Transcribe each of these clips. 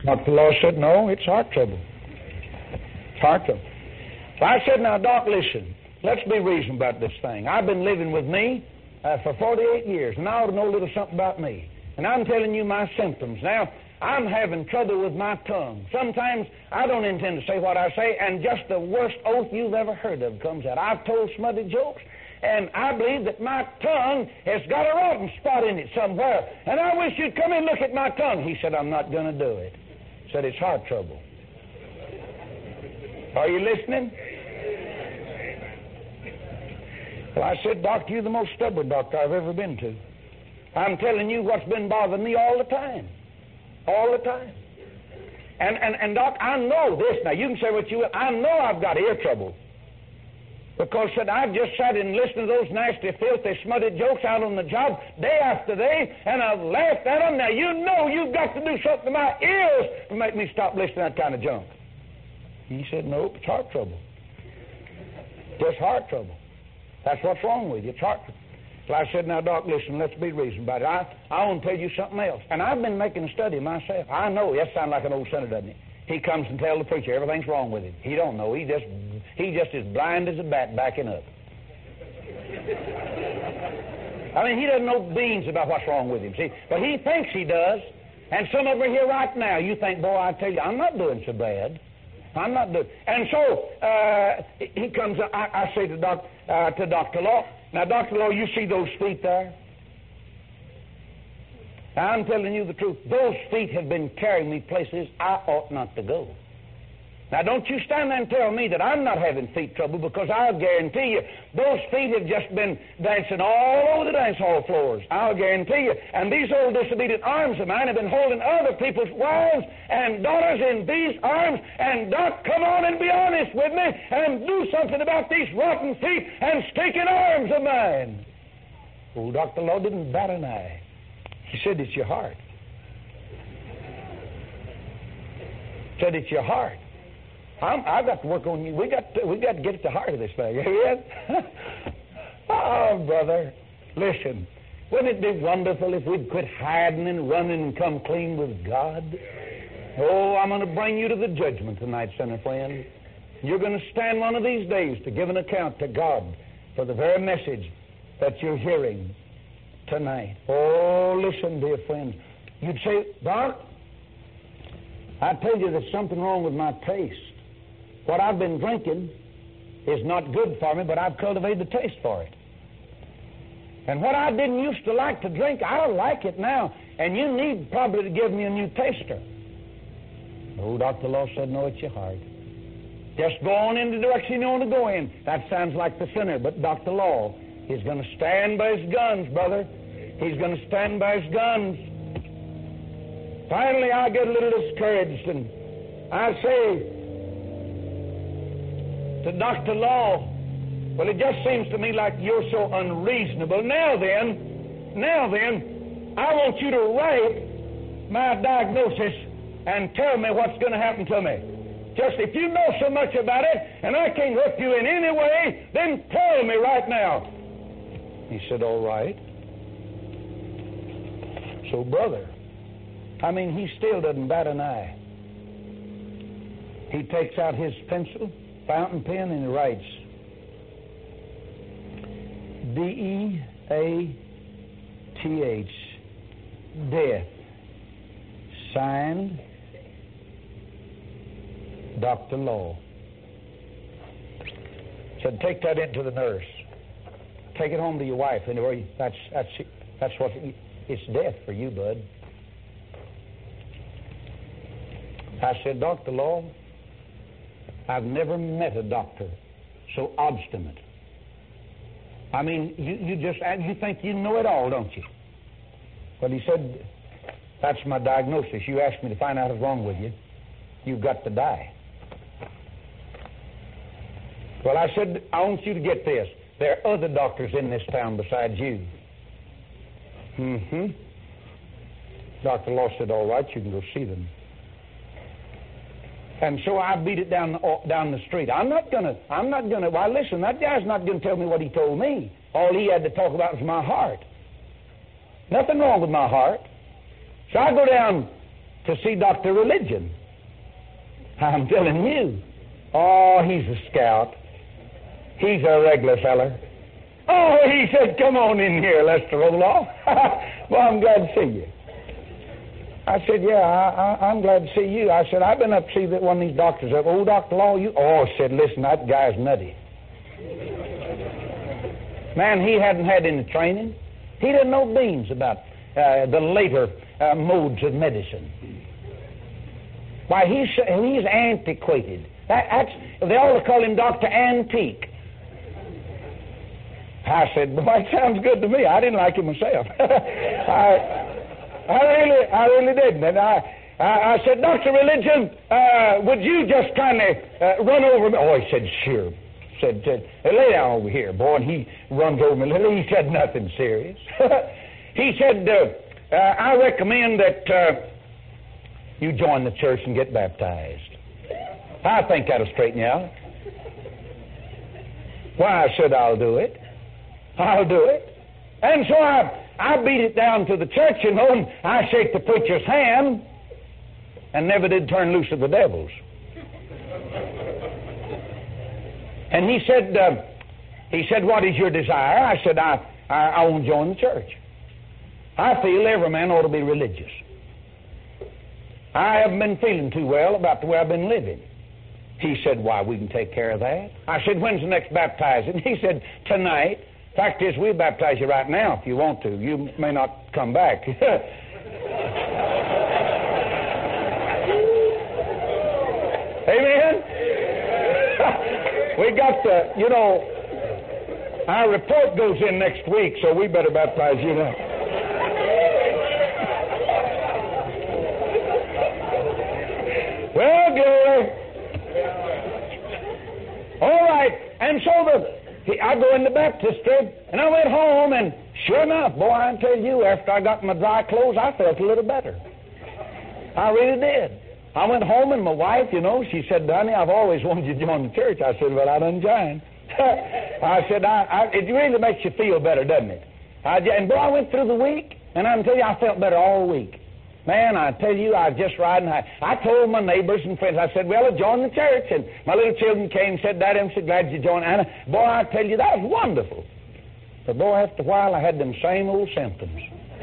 Dr. Law said, no, it's heart trouble. It's heart trouble. So I said, now, Doc, listen, let's be reasonable about this thing. I've been living with me for 48 years, and I ought to know a little something about me. And I'm telling you my symptoms. Now, I'm having trouble with my tongue. Sometimes I don't intend to say what I say, and just the worst oath you've ever heard of comes out. I've told smutty jokes, and I believe that my tongue has got a rotten spot in it somewhere. And I wish you'd come and look at my tongue. He said, I'm not going to do it. He said, it's heart trouble. Are you listening? Well, I said, Doctor, you're the most stubborn doctor I've ever been to. I'm telling you what's been bothering me all the time. All the time. And Doc, I know this. Now, you can say what you will. I know I've got ear trouble. Because, said, I've just sat and listened to those nasty, filthy, smutty jokes out on the job day after day, and I've laughed at them. Now, you know you've got to do something to my ears to make me stop listening to that kind of junk. He said, nope, it's heart trouble. Just heart trouble. That's what's wrong with you. It's heart trouble. So I said, now, Doc, listen, let's be reasonable about it. I want to tell you something else. And I've been making a study myself. I know. That sounds like an old sinner, doesn't it? He comes and tells the preacher everything's wrong with him. He don't know. He just is blind as a bat backing up. I mean, he doesn't know beans about what's wrong with him, see? But he thinks he does. And some of you are here right now, you think, boy, I tell you, I'm not doing so bad. I'm not doing. And so he comes. I say to Dr. Law, now, Dr. Law, you see those feet there? Now, I'm telling you the truth. Those feet have been carrying me places I ought not to go. Now, don't you stand there and tell me that I'm not having feet trouble, because I'll guarantee you those feet have just been dancing all over the dance hall floors. I'll guarantee you. And these old disobedient arms of mine have been holding other people's wives and daughters in these arms. And, Doc, come on and be honest with me and do something about these rotten feet and stinking arms of mine. Oh, Dr. Law didn't bat an eye. He said, it's your heart. He said, it's your heart. I've got to work on you. We got to get at the heart of this thing. Amen? Oh, brother, listen. Wouldn't it be wonderful if we'd quit hiding and running and come clean with God? Oh, I'm going to bring you to the judgment tonight, sinner friend. You're going to stand one of these days to give an account to God for the very message that you're hearing tonight. Oh, listen, dear friend. You'd say, Doc, I tell you there's something wrong with my taste. What I've been drinking is not good for me, but I've cultivated the taste for it. And what I didn't used to like to drink, I like it now. And you need probably to give me a new taster. Oh, Dr. Law said, no, it's your heart. Just go on in the direction you want to go in. That sounds like the sinner, but Dr. Law is going to stand by his guns, brother. He's going to stand by his guns. Finally, I get a little discouraged, and I say to Dr. Law, well, it just seems to me like you're so unreasonable. Now then, I want you to write my diagnosis and tell me what's going to happen to me. Just if you know so much about it and I can't help you in any way, then tell me right now. He said, all right. So, brother, he still doesn't bat an eye. He takes out his pencil, fountain pen, and he writes, D-E-A-T-H, death, signed, Dr. Law. Said, take that into the nurse. Take it home to your wife. Anyway, that's what it's death for you, bud. I said, Dr. Law, I've never met a doctor so obstinate. You think you know it all, don't you? But he said, that's my diagnosis. You asked me to find out what's wrong with you. You've got to die. Well, I said, I want you to get this. There are other doctors in this town besides you. Dr. Law said, all right, you can go see them. And so I beat it down the street. I'm not gonna, well, listen, that guy's not going to tell me what he told me. All he had to talk about was my heart. Nothing wrong with my heart. So I go down to see Dr. Religion. I'm telling you. Oh, he's a scout. He's a regular feller. Oh, he said, come on in here, Lester Roloff. Well, I'm glad to see you. I said, yeah, I'm glad to see you. I said, I've been up to see that one of these doctors. Oh, Dr. Law, you... Oh, I said, listen, that guy's nutty. Man, he hadn't had any training. He didn't know beans about the later modes of medicine. Why, he's antiquated. They ought to call him Dr. Antique. I said, boy, it sounds good to me. I didn't like him myself. I really didn't. And I said, Dr. Religion, would you just kind of run over me? Oh, he said, sure. Said, lay down over here, boy. And he runs over me. He said nothing serious. He said, I recommend that you join the church and get baptized. I think that'll straighten you out. Why, I said, I'll do it. I'll do it. And so I beat it down to the church, you know, and I shake the preacher's hand and never did turn loose of the devils. And he said, what is your desire? I said, I want to join the church. I feel every man ought to be religious. I haven't been feeling too well about the way I've been living. He said, why, we can take care of that. I said, when's the next baptizing? He said, tonight. Fact is, we'll baptize you right now if you want to. You may not come back. Amen? We got the, you know, our report goes in next week, so we better baptize you now. Well, glory. All right, and so I go in the baptistry, and I went home, and sure enough, boy, I tell you, after I got my dry clothes, I felt a little better. I really did. I went home, and my wife, you know, she said, honey, I've always wanted you to join the church. I said, well, I done joined. I said, it really makes you feel better, doesn't it? And boy, I went through the week, and I can tell you, I felt better all week. Man, I tell you, I was just riding high. I told my neighbors and friends, I said, well, I joined the church. And my little children came and said, Daddy, I'm so glad you joined. And boy, I tell you, that was wonderful. But boy, after a while, I had them same old symptoms.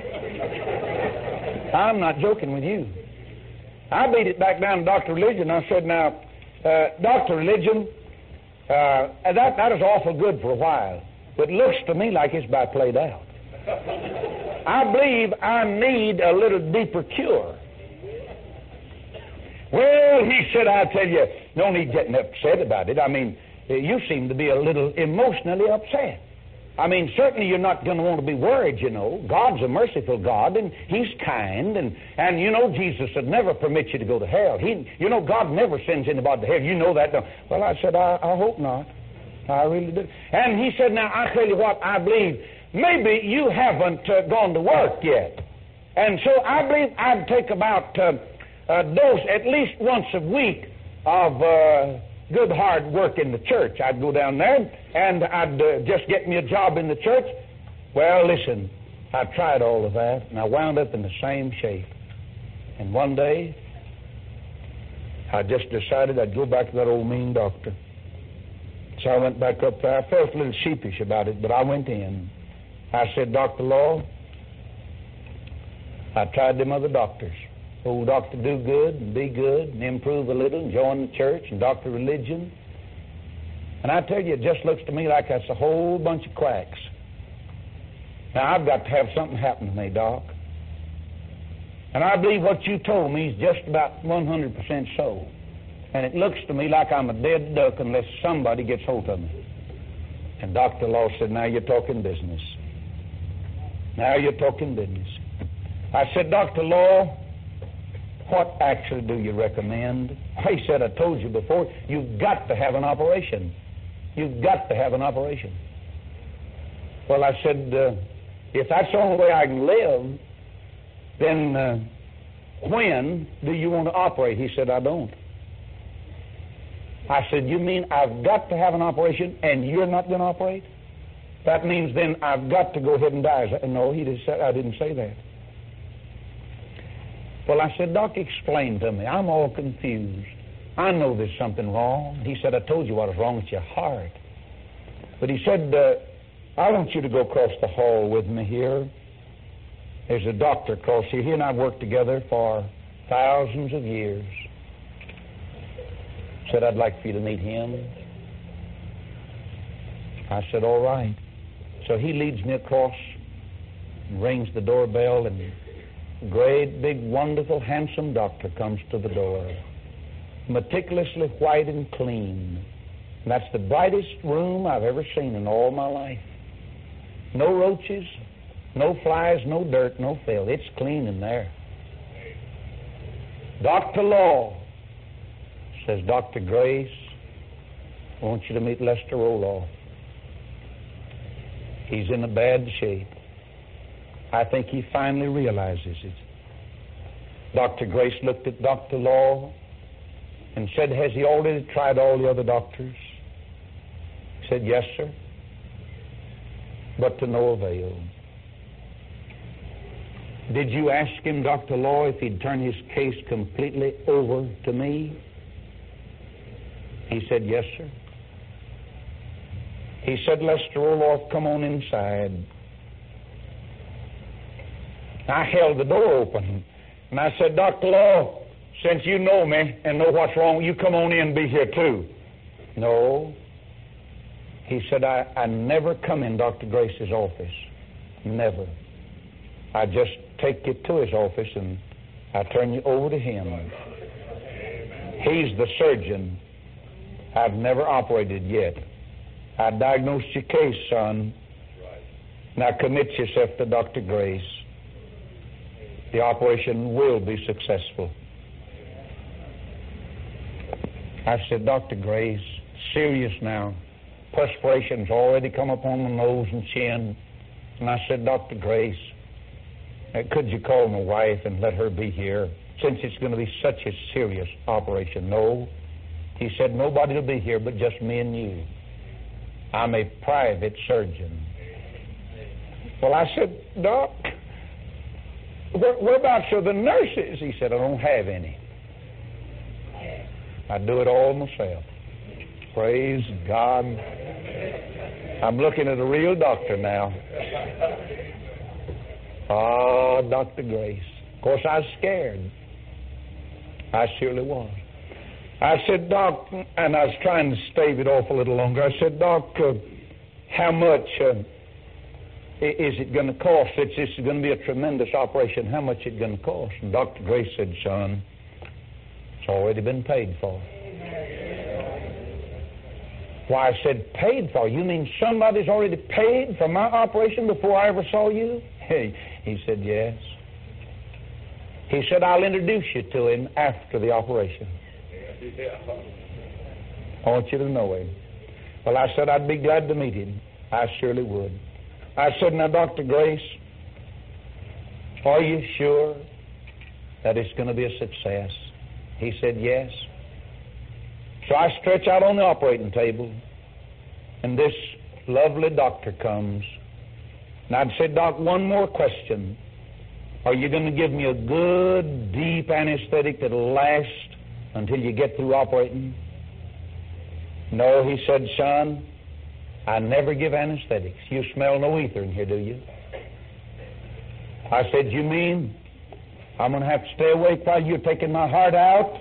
I'm not joking with you. I beat it back down to Dr. Religion. I said, now, Dr. Religion, that is awful good for a while. But it looks to me like it's about played out. I believe I need a little deeper cure. Well, he said, I tell you, no need getting upset about it. I mean, you seem to be a little emotionally upset. I mean, certainly you're not going to want to be worried, you know. God's a merciful God, and He's kind, and you know, Jesus would never permit you to go to hell. You know, God never sends anybody to hell. You know that, don't you? Well, I said, I hope not. I really do. And he said, now, I tell you what, I believe maybe you haven't gone to work yet. And so I believe I'd take about a dose at least once a week of good hard work in the church. I'd go down there and I'd just get me a job in the church. Well, listen, I tried all of that and I wound up in the same shape. And one day, I just decided I'd go back to that old mean doctor. So I went back up there. I felt a little sheepish about it, but I went in. I said, Dr. Law, I tried them other doctors. Old Dr. Do Good and Be Good and Improve a Little and Join the Church and Dr. Religion. And I tell you, it just looks to me like that's a whole bunch of quacks. Now, I've got to have something happen to me, Doc. And I believe what you told me is just about 100% so. And it looks to me like I'm a dead duck unless somebody gets hold of me. And Dr. Law said, now you're talking business. Now you're talking business. I said, Dr. Law, what actually do you recommend? He said, I told you before, you've got to have an operation. You've got to have an operation. Well, I said, if that's the only way I can live, then when do you want to operate? He said, I don't. I said, you mean I've got to have an operation and you're not going to operate? That means then I've got to go ahead and die. No, he just said, I didn't say that. Well, I said, Doc, explain to me. I'm all confused. I know there's something wrong. He said, I told you what was wrong with your heart. But he said, I want you to go across the hall with me here. There's a doctor across here. He and I worked together for thousands of years. Said, I'd like for you to meet him. I said, all right. So he leads me across, rings the doorbell, and a great, big, wonderful, handsome doctor comes to the door, meticulously white and clean. And that's the brightest room I've ever seen in all my life. No roaches, no flies, no dirt, no filth. It's clean in there. Dr. Law says, Dr. Grace, I want you to meet Lester Roloff. He's in a bad shape. I think he finally realizes it. Dr. Grace looked at Dr. Law and said, has he already tried all the other doctors? He said, yes, sir. But to no avail. Did you ask him, Dr. Law, if he'd turn his case completely over to me? He said, yes, sir. He said, Lester Roloff, come on inside. I held the door open, and I said, Dr. Law, since you know me and know what's wrong, you come on in and be here too. No. He said, I never come in Dr. Grace's office. Never. I just take you to his office and I turn you over to him. He's the surgeon. I've never operated yet. I diagnosed your case, son. Now commit yourself to Dr. Grace. The operation will be successful. I said, Dr. Grace, serious now. Perspiration's already come upon my nose and chin. And I said, Dr. Grace, could you call my wife and let her be here, since it's going to be such a serious operation? No. He said, nobody will be here but just me and you. I'm a private surgeon. Well, I said, Doc, whereabouts are the nurses? He said, I don't have any. I do it all myself. Praise God. I'm looking at a real doctor now. Ah, Dr. Grace. Of course, I was scared. I surely was. I said, Doc, and I was trying to stave it off a little longer. I said, Doc, how much is it going to cost? This is going to be a tremendous operation. How much is it going to cost? And Dr. Grace said, son, it's already been paid for. Why, I said, paid for? You mean somebody's already paid for my operation before I ever saw you? He said, yes. He said, I'll introduce you to him after the operation. I want you to know him. Well, I said, I'd be glad to meet him. I surely would. I said, now, Dr. Grace, are you sure that it's going to be a success? He said, yes. So I stretch out on the operating table, and this lovely doctor comes. And I'd say, Doc, one more question. Are you going to give me a good, deep anesthetic that'll last until you get through operating? No, he said, son, I never give anesthetics. You smell no ether in here, do you? I said, you mean I'm going to have to stay awake while you're taking my heart out?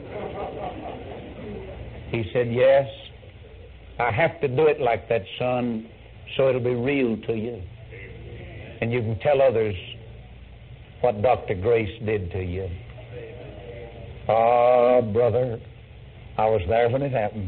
He said, yes. I have to do it like that, son, so it'll be real to you. And you can tell others what Dr. Grace did to you. Ah, brother, I was there when it happened.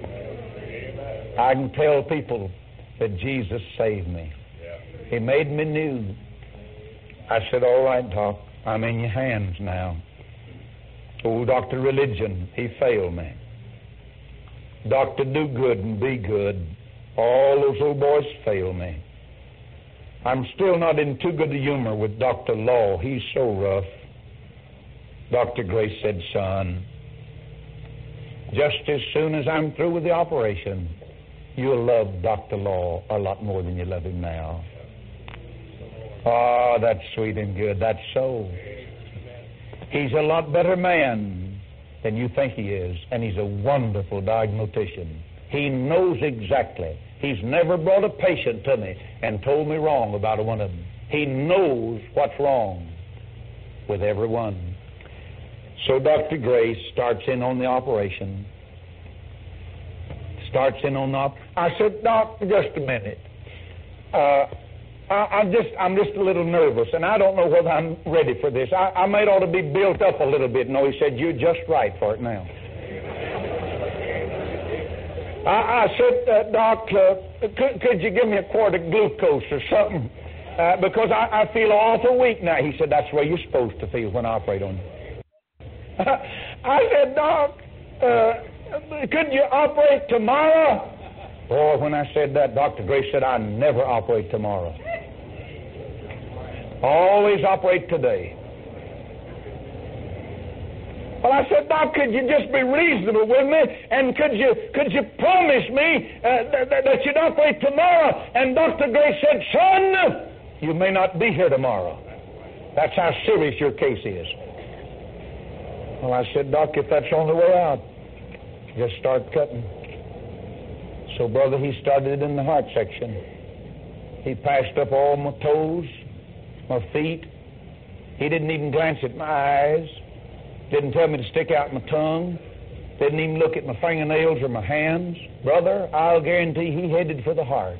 I can tell people that Jesus saved me. He made me new. I said, all right, Doc, I'm in your hands now. Oh, Dr. Religion, he failed me. Dr. Do Good and Be Good, all those old boys fail me. I'm still not in too good a humor with Dr. Law. He's so rough. Dr. Grace said, son, just as soon as I'm through with the operation, you'll love Dr. Law a lot more than you love him now. Oh, that's sweet and good. That's so. He's a lot better man than you think he is, and he's a wonderful diagnostician. He knows exactly. He's never brought a patient to me and told me wrong about one of them. He knows what's wrong with everyone. So Dr. Grace starts in on the operation. I said, Doc, just a minute. I'm just a little nervous, and I don't know whether I'm ready for this. I might ought to be built up a little bit. No, he said, you're just right for it now. I said, Doc, could you give me a quart of glucose or something? Because I feel awful weak now. He said, that's the way you're supposed to feel when I operate on you. I said, Doc, could you operate tomorrow? Boy, when I said that, Dr. Grace said, I never operate tomorrow. Always operate today. Well, I said, Doc, could you just be reasonable with me? And could you promise me that you'd operate tomorrow? And Dr. Grace said, son, you may not be here tomorrow. That's how serious your case is. Well, I said, Doc, if that's the only way out, just start cutting. So, brother, he started in the heart section. He passed up all my toes, my feet. He didn't even glance at my eyes. Didn't tell me to stick out my tongue. Didn't even look at my fingernails or my hands. Brother, I'll guarantee he headed for the heart.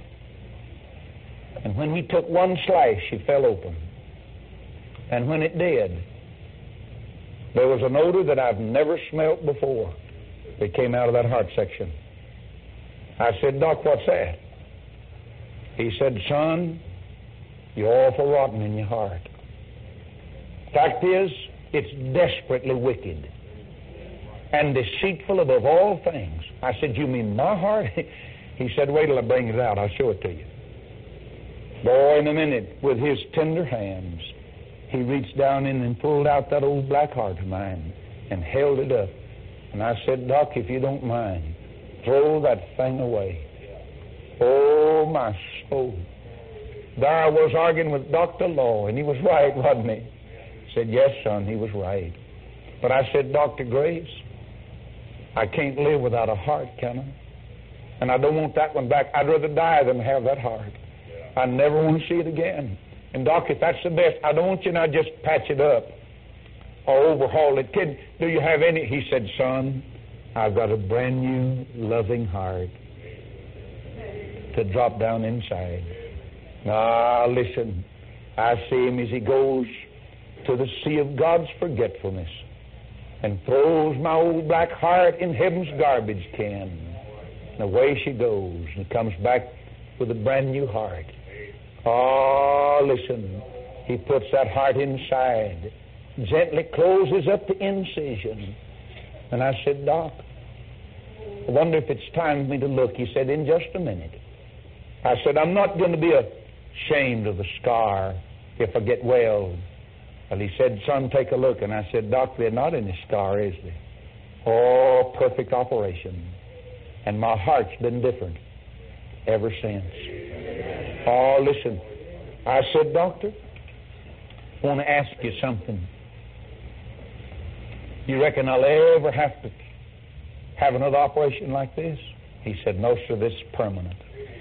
And when he took one slash, he fell open. And when it did, there was an odor that I've never smelt before that came out of that heart section. I said, Doc, what's that? He said, son, you're awful rotten in your heart. Fact is, it's desperately wicked and deceitful above all things. I said, you mean my heart? He said, wait till I bring it out. I'll show it to you. Boy, in a minute, with his tender hands, he reached down in and pulled out that old black heart of mine and held it up. And I said, Doc, if you don't mind, throw that thing away. Oh, my soul. There I was arguing with Dr. Law, and he was right, wasn't he? Said, yes, son, he was right. But I said, Dr. Grace, I can't live without a heart, can I? And I don't want that one back. I'd rather die than have that heart. I never want to see it again. And, Doc, if that's the best, I don't want you now just patch it up or overhaul it. Kid, do you have any? He said, son, I've got a brand new, loving heart to drop down inside. Now, listen, I see him as he goes to the sea of God's forgetfulness and throws my old black heart in heaven's garbage can. And away she goes and comes back with a brand new heart. Oh, listen, he puts that heart inside, gently closes up the incision. And I said, Doc, I wonder if it's time for me to look. He said, in just a minute. I said, I'm not going to be ashamed of the scar if I get well. Well, he said, son, take a look. And I said, Doc, there's not any scar, is there? Oh, perfect operation. And my heart's been different ever since. Oh, listen. I said, Doctor, I want to ask you something. You reckon I'll ever have to have another operation like this? He said, no, sir, this is permanent.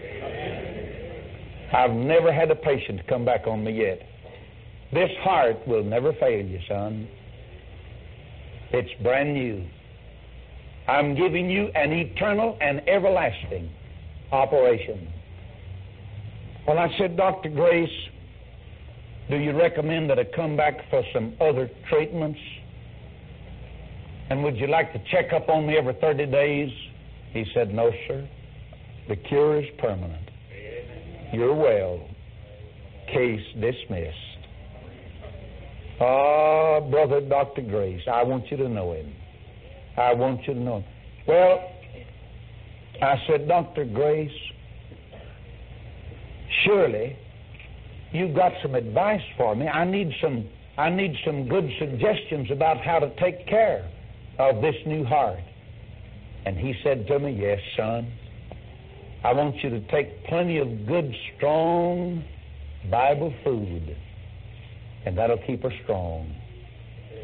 I've never had a patient come back on me yet. This heart will never fail you, son. It's brand new. I'm giving you an eternal and everlasting operation. Well, I said, Dr. Grace, do you recommend that I come back for some other treatments? And would you like to check up on me every 30 days? He said, no, sir. The cure is permanent. You're well. Case dismissed. Ah, brother Dr. Grace, I want you to know him. I want you to know him. Well, I said, Dr. Grace, surely you've got some advice for me. I need some good suggestions about how to take care of this new heart. And he said to me, yes, son. I want you to take plenty of good, strong Bible food, and that'll keep her strong.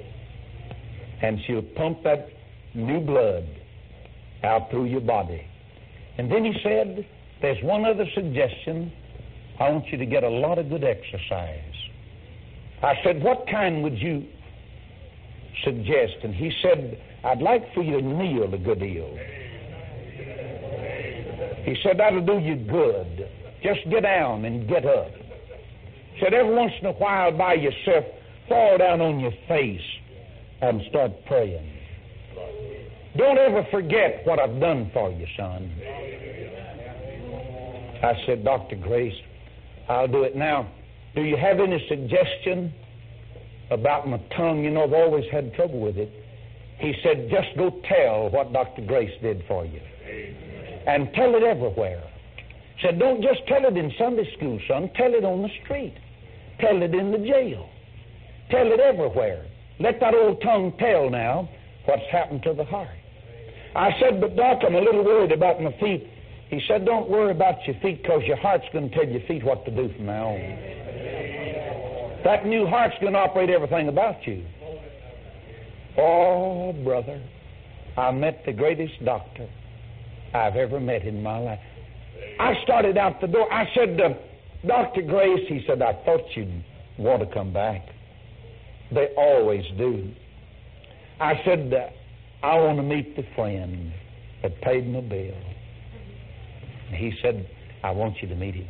and she'll pump that new blood out through your body. And then he said, there's one other suggestion. I want you to get a lot of good exercise. I said, what kind would you suggest? And he said, I'd like for you to kneel a good deal. He said, that'll do you good. Just get down and get up. He said, every once in a while by yourself, fall down on your face and start praying. Don't ever forget what I've done for you, son. I said, Dr. Grace, I'll do it now. Do you have any suggestion about my tongue? You know, I've always had trouble with it. He said, just go tell what Dr. Grace did for you. And tell it everywhere. He said, don't just tell it in Sunday school, son. Tell it on the street. Tell it in the jail. Tell it everywhere. Let that old tongue tell now what's happened to the heart. I said, but Doc, I'm a little worried about my feet. He said, don't worry about your feet, because your heart's going to tell your feet what to do from now on. That new heart's going to operate everything about you. Oh, brother, I met the greatest doctor I've ever met in my life. I started out the door. I said, Dr. Grace, he said, I thought you'd want to come back. They always do. I said, I want to meet the friend that paid my bill. He said, I want you to meet him.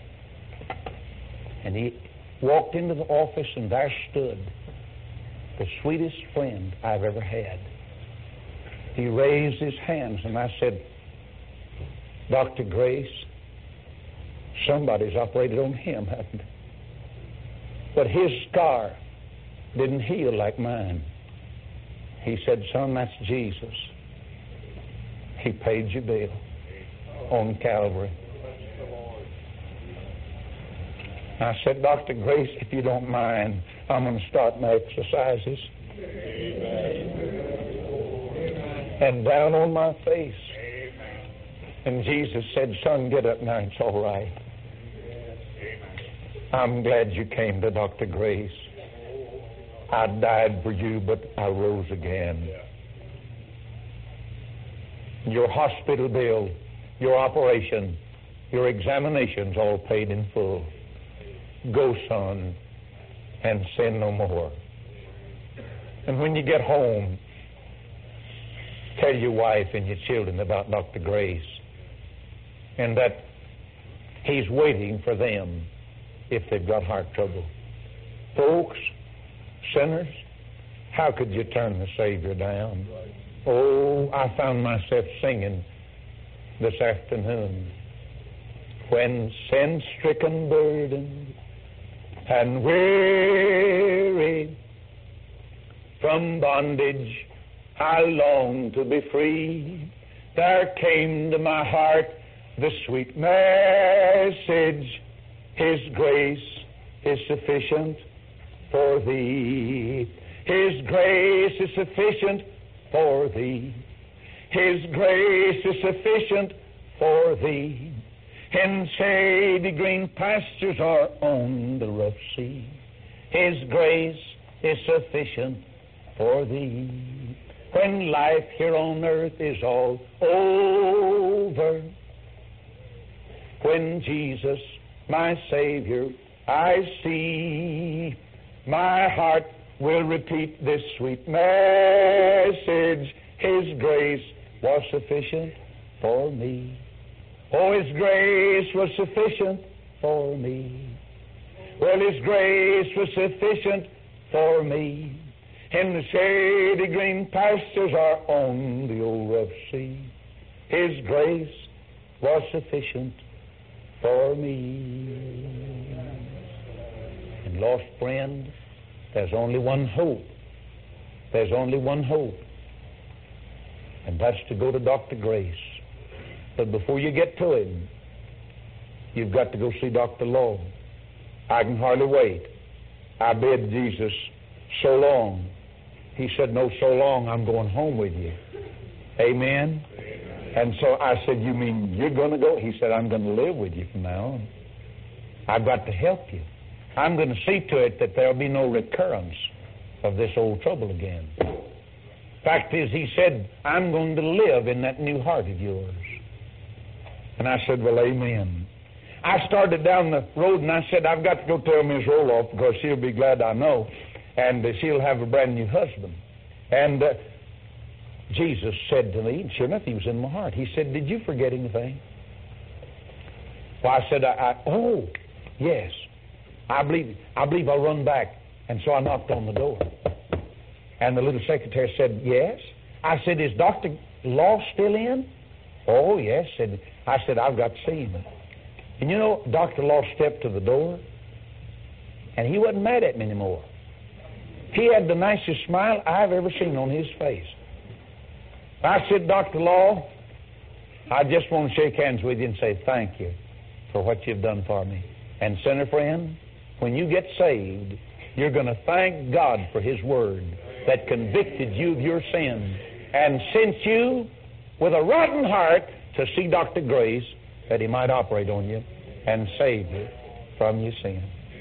And he walked into the office, and there stood the sweetest friend I've ever had. He raised his hands, and I said, Dr. Grace, somebody's operated on him, hasn't they? But his scar didn't heal like mine. He said, son, that's Jesus. He paid your bill on Calvary. I said, Dr. Grace, if you don't mind, I'm going to start my exercises. And down on my face. And Jesus said, son, get up now, it's all right. I'm glad you came to Dr. Grace. I died for you, but I rose again. Your hospital bill, your operation, your examinations all paid in full. Go, son, and sin no more. And when you get home, tell your wife and your children about Dr. Grace, and that he's waiting for them if they've got heart trouble. Folks, sinners, how could you turn the Savior down? Oh, I found myself singing this afternoon. When sin-stricken, burdened, and weary, from bondage I long to be free, there came to my heart the sweet message, His grace is sufficient for thee. His grace is sufficient for thee. His grace is sufficient for thee. In shady green pastures or on the rough sea, His grace is sufficient for thee. When life here on earth is all over, when Jesus, my Savior, I see, my heart will repeat this sweet message. His grace was sufficient for me. Oh, His grace was sufficient for me. Well, His grace was sufficient for me. In the shady green pastures or on the old rough sea, His grace was sufficient for me. And lost friend, there's only one hope. There's only one hope. And that's to go to Dr. Grace. But before you get to him, you've got to go see Dr. Law. I can hardly wait. I bid Jesus so long. He said, no, so long, I'm going home with you. Amen? And so I said, you mean you're going to go? He said, I'm going to live with you from now on. I've got to help you. I'm going to see to it that there'll be no recurrence of this old trouble again. Fact is, he said, I'm going to live in that new heart of yours. And I said, well, amen. I started down the road and I said, I've got to go tell Miss Roloff because she'll be glad I know. And she'll have a brand new husband. And Jesus said to me, and sure enough, he was in my heart. He said, did you forget anything? Well, I said, oh, yes. I believe I'll run back. And so I knocked on the door. And the little secretary said, yes. I said, is Dr. Law still in? Oh, yes. I said, I've got to see him. And you know, Dr. Law stepped to the door, and he wasn't mad at me anymore. He had the nicest smile I've ever seen on his face. I said, Dr. Law, I just want to shake hands with you and say thank you for what you've done for me. And sinner friend, when you get saved, you're going to thank God for His Word that convicted you of your sins and sent you with a rotten heart to see Dr. Grace that he might operate on you and save you from your sin.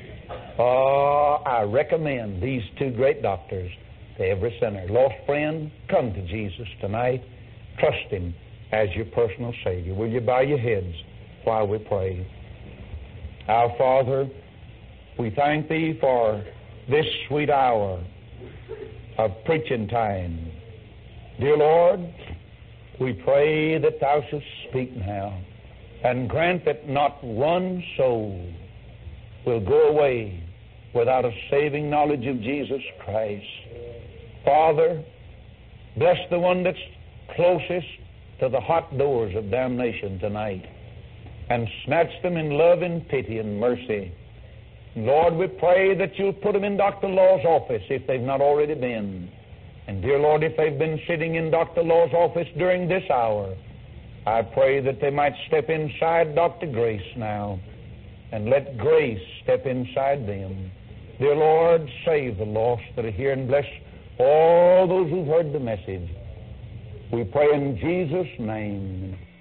Oh, I recommend these two great doctors to every sinner. Lost friend, come to Jesus tonight. Trust Him as your personal Savior. Will you bow your heads while we pray? Our Father, we thank Thee for this sweet hour of preaching time. Dear Lord, we pray that Thou shouldst speak now and grant that not one soul will go away without a saving knowledge of Jesus Christ. Father, bless the one that's closest to the hot doors of damnation tonight and snatch them in love and pity and mercy. Lord, we pray that You'll put them in Dr. Law's office if they've not already been. And dear Lord, if they've been sitting in Dr. Law's office during this hour, I pray that they might step inside Dr. Grace now and let grace step inside them. Dear Lord, save the lost that are here and bless all those who've heard the message. We pray in Jesus' name.